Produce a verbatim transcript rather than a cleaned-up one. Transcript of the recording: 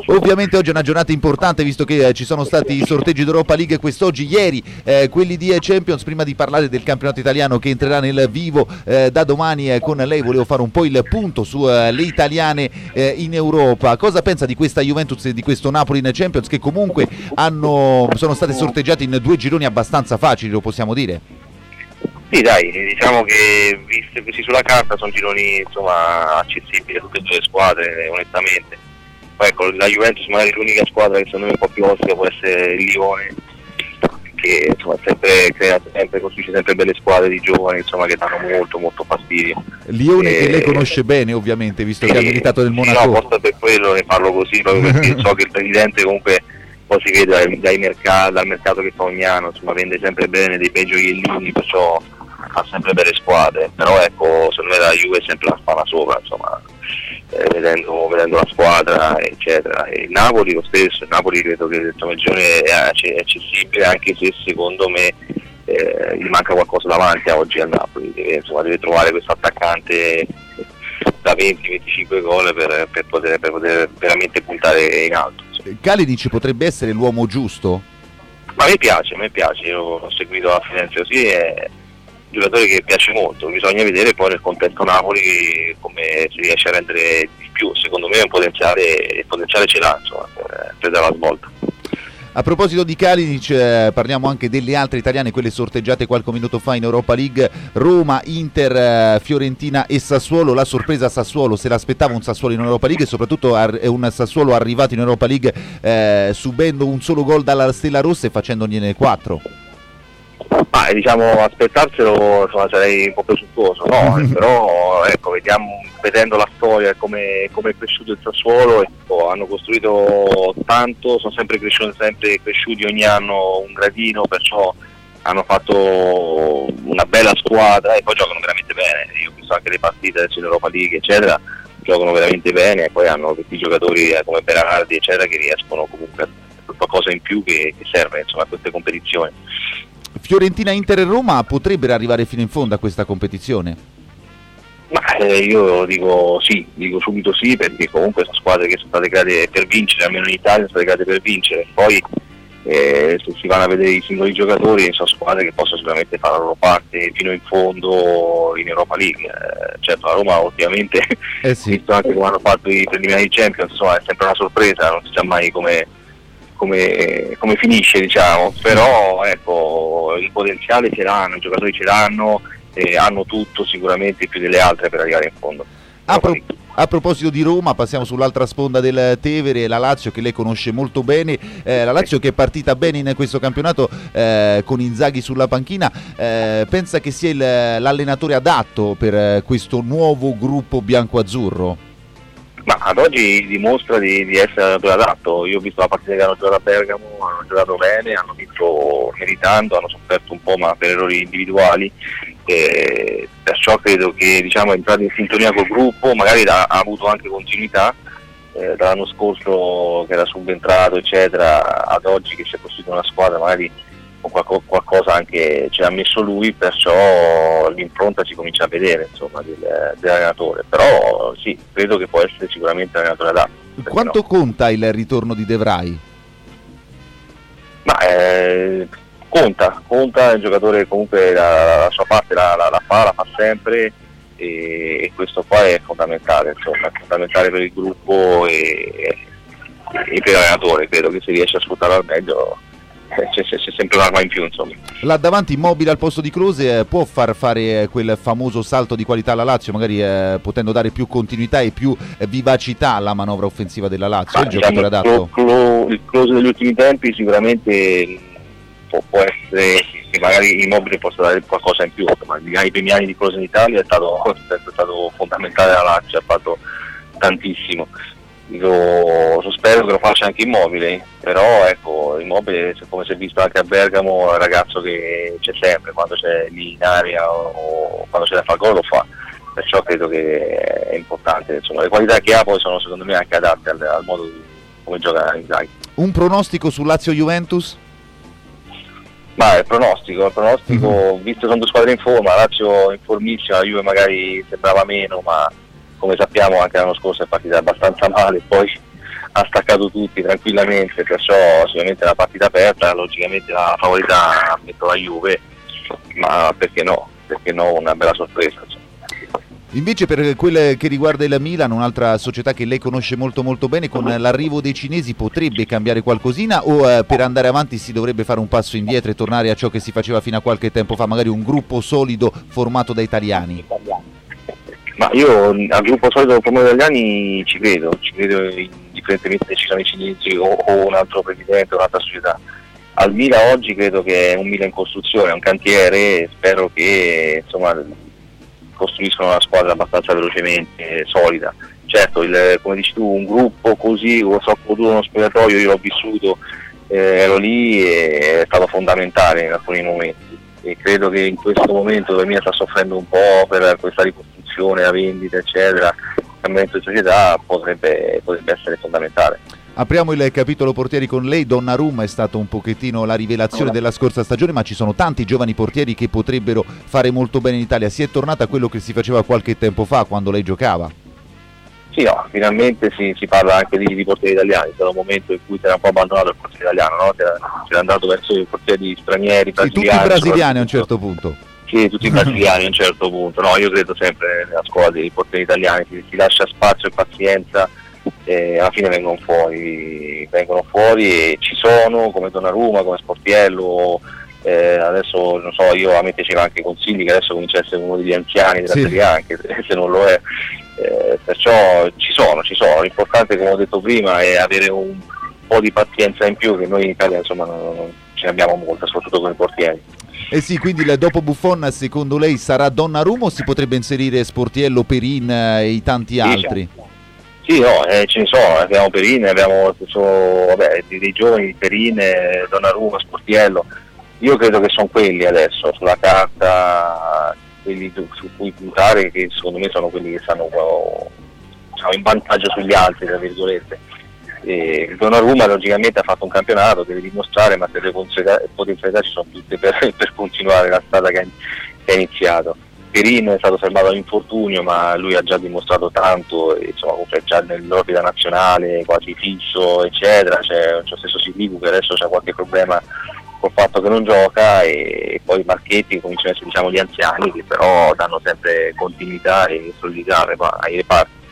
Ovviamente oggi è una giornata importante, visto che eh, ci sono stati i sorteggi d'Europa League quest'oggi, ieri eh, quelli di Champions. Prima di parlare del campionato italiano che entrerà nel vivo eh, da domani eh, con lei, volevo fare un po' il punto sulle uh, italiane eh, in Europa. Cosa pensa di questa Juventus e di questo Napoli in Champions, che comunque hanno, sono state sorteggiate in due gironi abbastanza facili, lo possiamo dire? Sì, dai, diciamo che viste così sulla carta sono gironi insomma accessibili a tutte e due le squadre, onestamente. Poi ecco, la Juventus magari l'unica squadra che secondo me è un po' più ostica può essere il Lione, che insomma sempre crea sempre, costruisce sempre belle squadre di giovani, insomma, che danno molto molto fastidio. Lione e... che lei conosce bene, ovviamente, visto sì, che ha militato nel Monaco. No, forse per quello ne parlo così, proprio perché so che il presidente comunque poi si vede dai, dai mercati, dal mercato che fa ogni anno, insomma, vende sempre bene dei bei gioiellini, perciò ha sempre belle squadre. Però ecco, secondo me la Juve è sempre la spalla sopra, insomma, eh, vedendo, vedendo la squadra, eccetera. E il Napoli lo stesso, il Napoli credo che insomma, il girone è accessibile, anche se secondo me eh, gli manca qualcosa davanti a oggi al Napoli, deve, insomma, deve trovare questo attaccante da venti venticinque gol per, per, poter, per poter veramente puntare in alto. Kalinic potrebbe essere l'uomo giusto? Ma a me piace, a me piace, io l'ho seguito a Firenze così, è un giocatore che piace molto, bisogna vedere poi nel contesto Napoli come si riesce a rendere di più. Secondo me è un potenziale, il potenziale ce l'ha, insomma, per, per dare la svolta. A proposito di Kalinic, eh, parliamo anche delle altre italiane, quelle sorteggiate qualche minuto fa in Europa League: Roma, Inter, eh, Fiorentina e Sassuolo. La sorpresa Sassuolo, se l'aspettava un Sassuolo in Europa League, e soprattutto ar- un Sassuolo arrivato in Europa League eh, subendo un solo gol dalla Stella Rossa e facendogliene quattro. Ma diciamo, aspettarselo insomma, sarei un po' presuntuoso, no? Però ecco, vediamo, vedendo la storia e come, come è cresciuto il Sassuolo, ecco, hanno costruito tanto, sono sempre cresciuti, sempre cresciuti ogni anno un gradino, perciò hanno fatto una bella squadra e poi giocano veramente bene. Io ho visto anche le partite adesso in Europa League, eccetera, giocano veramente bene, e poi hanno questi giocatori eh, come Berardi, eccetera, che riescono comunque a fare qualcosa in più che, che serve, insomma, a queste competizioni. Fiorentina, Inter e Roma potrebbero arrivare fino in fondo a questa competizione? Ma eh, io dico sì, dico subito sì, perché comunque sono squadre che sono state create per vincere, almeno in Italia sono state create per vincere. Poi eh, se si vanno a vedere i singoli giocatori, sono squadre che possono sicuramente fare la loro parte fino in fondo in Europa League. Eh, certo, la Roma ultimamente, eh sì. visto anche come hanno fatto i preliminari Champions, insomma, è sempre una sorpresa, non si sa mai come Come, come finisce, diciamo, però ecco, il potenziale ce l'hanno, i giocatori ce l'hanno e hanno tutto sicuramente più delle altre per arrivare in fondo. A, pro- a proposito di Roma, passiamo sull'altra sponda del Tevere, la Lazio, che lei conosce molto bene, eh, la Lazio che è partita bene in questo campionato eh, con Inzaghi sulla panchina. Eh, pensa che sia il, l'allenatore adatto per eh, questo nuovo gruppo bianco-azzurro? Ma ad oggi dimostra di, di essere adatto. Io ho visto la partita che hanno giocato a Bergamo, hanno giocato bene, hanno vinto meritando, hanno sofferto un po' ma per errori individuali, e perciò credo che diciamo, è entrato in sintonia col gruppo, magari ha, ha avuto anche continuità eh, dall'anno scorso che era subentrato eccetera, ad oggi che si è costruita una squadra magari con qualcosa anche ce l'ha messo lui, perciò l'impronta si comincia a vedere, insomma, del, dell'allenatore. Però sì, credo che può essere sicuramente l'allenatore adatto. Quanto no? conta il ritorno di De Vrij? Ma eh, conta, conta, il giocatore comunque la, la sua parte la, la, la fa, la fa sempre, e, e questo qua è fondamentale, insomma, è fondamentale per il gruppo e, e per l'allenatore. Credo che se riesce a sfruttarlo al meglio C'è, c'è sempre un'arma in più, insomma. Là davanti Immobile al posto di Klose eh, può far fare eh, quel famoso salto di qualità alla Lazio, magari eh, potendo dare più continuità e più eh, vivacità alla manovra offensiva della Lazio. Ma, il diciamo, giocatore adatto? Clo, il Klose degli ultimi tempi sicuramente può, può essere che magari Immobile possa dare qualcosa in più, ma i primi anni di Klose in Italia è stato, è stato fondamentale alla Lazio, ha fatto tantissimo. Io spero che lo faccia anche Immobile, però ecco, Immobile, come si è visto anche a Bergamo, è un ragazzo che c'è sempre, quando c'è lì in area o quando c'è da fare gol lo fa, perciò credo che è importante, insomma, le qualità che ha poi sono secondo me anche adatte al, al modo di, come gioca Inzaghi. Un pronostico su Lazio-Juventus? Ma il pronostico, il pronostico mm-hmm. visto che sono due squadre in forma, Lazio in formissima, la Juve magari sembrava meno, ma come sappiamo anche l'anno scorso è partita abbastanza male, poi ha staccato tutti tranquillamente, perciò sicuramente è una partita aperta, logicamente la favorita metto la Juve, ma perché no, perché no, una bella sorpresa. Cioè. Invece per quel che riguarda il Milan, un'altra società che lei conosce molto molto bene, con l'arrivo dei cinesi potrebbe cambiare qualcosina o eh, per andare avanti si dovrebbe fare un passo indietro e tornare a ciò che si faceva fino a qualche tempo fa, magari un gruppo solido formato da italiani? Ma io al gruppo solido formato da italiani ci credo, ci credo indifferentemente se ci sono i cinesi o, o un altro presidente o un'altra società. Al Milan oggi credo che è un Milan in costruzione, è un cantiere, spero che insomma costruiscono una squadra abbastanza velocemente, solida. Certo, il, come dici tu, un gruppo così, lo so, uno spogliatoio, io l'ho vissuto, eh, ero lì e è stato fondamentale in alcuni momenti e credo che in questo momento dove Milan sta soffrendo un po' per questa ricostruzione, la vendita eccetera, il cambiamento di società potrebbe, potrebbe essere fondamentale. Apriamo il capitolo portieri con lei. Donnarumma è stato un pochettino la rivelazione della scorsa stagione, ma ci sono tanti giovani portieri che potrebbero fare molto bene in Italia. Si è tornata a quello che si faceva qualche tempo fa quando lei giocava? Sì, no, finalmente si, si parla anche di, di portieri italiani. C'era un momento in cui si era un po' abbandonato il portiere italiano, no? C'era, c'era andato verso i portieri stranieri, brasiliani. Sì, tutti brasiliani a un certo punto. Sì, tutti brasiliani a un certo punto. No, io credo sempre nella scuola dei portieri italiani, si, si lascia spazio e pazienza. E alla fine vengono fuori, vengono fuori e ci sono come Donnarumma, come Sportiello, eh, adesso non so, io a me piaceva anche Consigli che adesso comincia a essere uno degli anziani della sì. Serie A, anche se non lo è, eh, perciò ci sono, ci sono, l'importante come ho detto prima è avere un po' di pazienza in più che noi in Italia insomma non, non ce ne abbiamo molta, soprattutto con i portieri. Eh sì, quindi il dopo Buffon secondo lei sarà Donnarumma o si potrebbe inserire Sportiello, Perin e i tanti altri? Sì, Sì, no, eh, ce ne sono, abbiamo Perin, abbiamo sono, vabbè, dei, dei giovani, Perin, Donnarumma, Sportiello. Io credo che sono quelli adesso, sulla carta, quelli su cui puntare, che secondo me sono quelli che stanno diciamo, in vantaggio sugli altri, tra virgolette. E Donnarumma logicamente ha fatto un campionato, deve dimostrare, ma le potenzialità ci sono tutte per, per continuare la strada che ha, che ha iniziato. Perin è stato fermato all'infortunio, ma lui ha già dimostrato tanto, e, insomma, comunque è già nell'orbita nazionale, quasi fisso, eccetera. C'è lo stesso Sirigu che adesso c'ha qualche problema col fatto che non gioca, e poi Marchetti cominciano a essere diciamo gli anziani che però danno sempre continuità e solidità ai reparti.